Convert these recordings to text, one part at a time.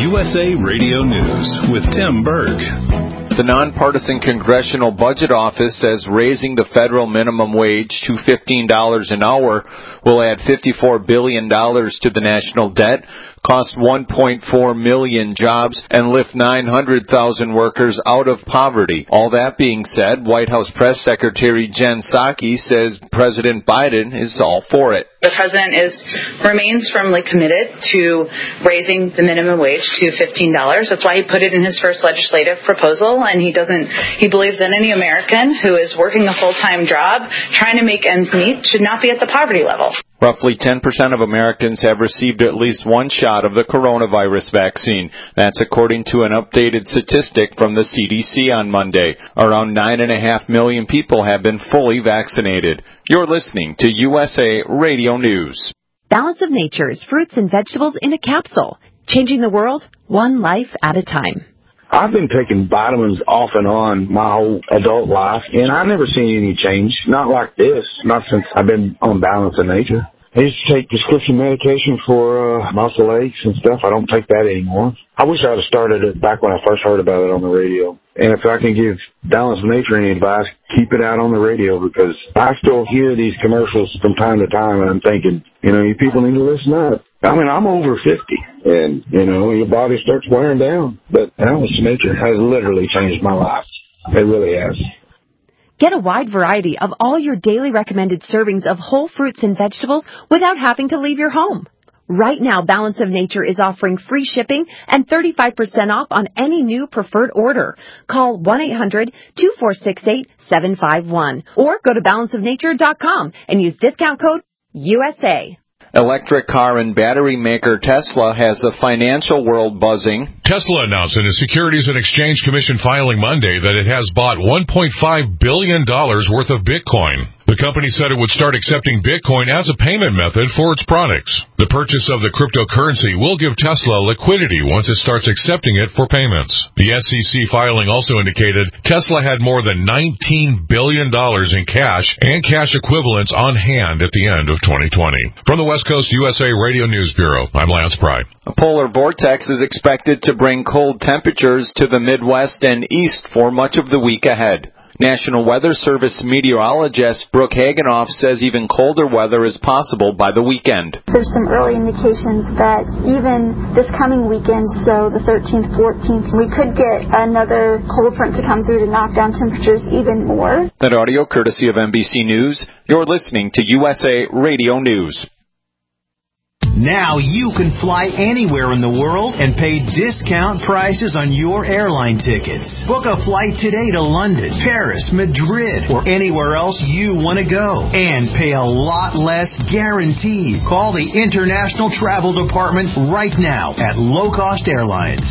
USA Radio News with Tim Berg. The nonpartisan Congressional Budget Office says raising the federal minimum wage to $15 an hour will add $54 billion to the national debt, cost 1.4 million jobs, and lift 900,000 workers out of poverty. All that being said, White House Press Secretary Jen Psaki says President Biden is all for it. The president remains firmly committed to raising the minimum wage to $15. That's why he put it in his first legislative proposal, and he believes that any American who is working a full-time job trying to make ends meet should not be at the poverty level. Roughly 10% of Americans have received at least one shot of the coronavirus vaccine. That's according to an updated statistic from the CDC on Monday. Around 9.5 million people have been fully vaccinated. You're listening to USA Radio News. Balance of Nature's fruits and vegetables in a capsule, changing the world one life at a time. I've been taking vitamins off and on my whole adult life, and I've never seen any change. Not like this. Not since I've been on Balance of Nature. I used to take prescription medication for muscle aches and stuff. I don't take that anymore. I wish I would have started it back when I first heard about it on the radio. And if I can give Balance of Nature any advice, keep it out on the radio, because I still hear these commercials from time to time, and I'm thinking, you people need to listen up. I mean, I'm over 50, and, your body starts wearing down. But Balance of Nature has literally changed my life. It really has. Get a wide variety of all your daily recommended servings of whole fruits and vegetables without having to leave your home. Right now, Balance of Nature is offering free shipping and 35% off on any new preferred order. Call 1-800-2468-751 or go to balanceofnature.com and use discount code USA. Electric car and battery maker Tesla has the financial world buzzing. Tesla announced in a Securities and Exchange Commission filing Monday that it has bought $1.5 billion worth of Bitcoin. The company said it would start accepting Bitcoin as a payment method for its products. The purchase of the cryptocurrency will give Tesla liquidity once it starts accepting it for payments. The SEC filing also indicated Tesla had more than $19 billion in cash and cash equivalents on hand at the end of 2020. From the West Coast USA Radio News Bureau, I'm Lance Pry. A polar vortex is expected to bring cold temperatures to the Midwest and East for much of the week ahead. National Weather Service meteorologist Brooke Hagenoff says even colder weather is possible by the weekend. There's some early indications that even this coming weekend, so the 13th, 14th, we could get another cold front to come through to knock down temperatures even more. That audio courtesy of NBC News. You're listening to USA Radio News. Now you can fly anywhere in the world and pay discount prices on your airline tickets. Book a flight today to London, Paris, Madrid, or anywhere else you want to go. And pay a lot less guaranteed. Call the International Travel Department right now at Low Cost Airlines.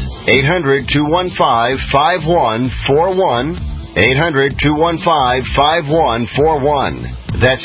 800-215-5141. 800-215-5141. That's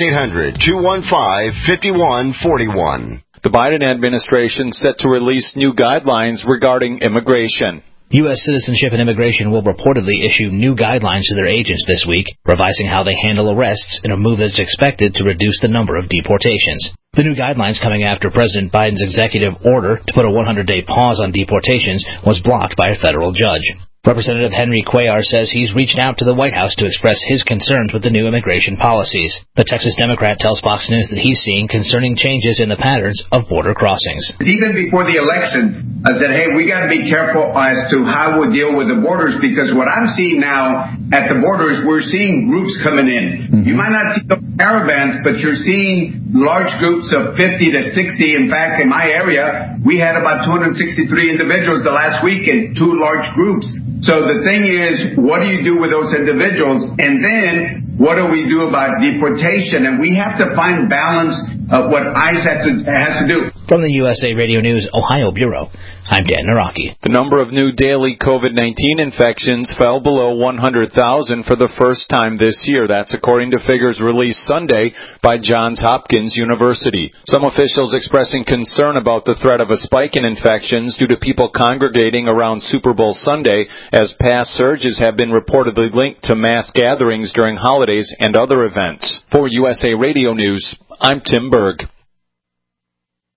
800-215-5141. The Biden administration set to release new guidelines regarding immigration. U.S. Citizenship and Immigration will reportedly issue new guidelines to their agents this week, revising how they handle arrests in a move that's expected to reduce the number of deportations. The new guidelines coming after President Biden's executive order to put a 100-day pause on deportations was blocked by a federal judge. Representative Henry Cuellar says he's reached out to the White House to express his concerns with the new immigration policies. The Texas Democrat tells Fox News that he's seeing concerning changes in the patterns of border crossings. Even before the election, I said, hey, we got to be careful as to how we deal with the borders, because what I'm seeing now at the borders, we're seeing groups coming in. You might not see those caravans, but you're seeing large groups of 50 to 60. In fact, in my area, we had about 263 individuals the last week in two large groups. So the thing is, what do you do with those individuals? And then what do we do about deportation? And we have to find balance of what ICE has to do. From the USA Radio News Ohio Bureau, I'm Dan Naraki. The number of new daily COVID-19 infections fell below 100,000 for the first time this year. That's according to figures released Sunday by Johns Hopkins University. Some officials expressing concern about the threat of a spike in infections due to people congregating around Super Bowl Sunday, as past surges have been reportedly linked to mass gatherings during holidays and other events. For USA Radio News, I'm Tim Berg.